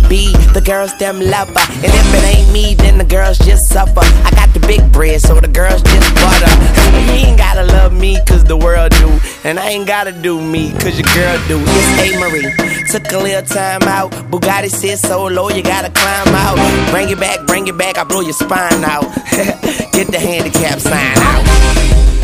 be. The girls them love her, and if it ain't me, then the girls just suffer. I got the big bread, so the girls just butter. You ain't gotta love me, cause the world do. And I ain't gotta do me, cause your girl do. It's A. Marie, took a little time out. Bugatti sit so low, you gotta climb out. Bring it back, I blow your spine out. Get the handicap sign out.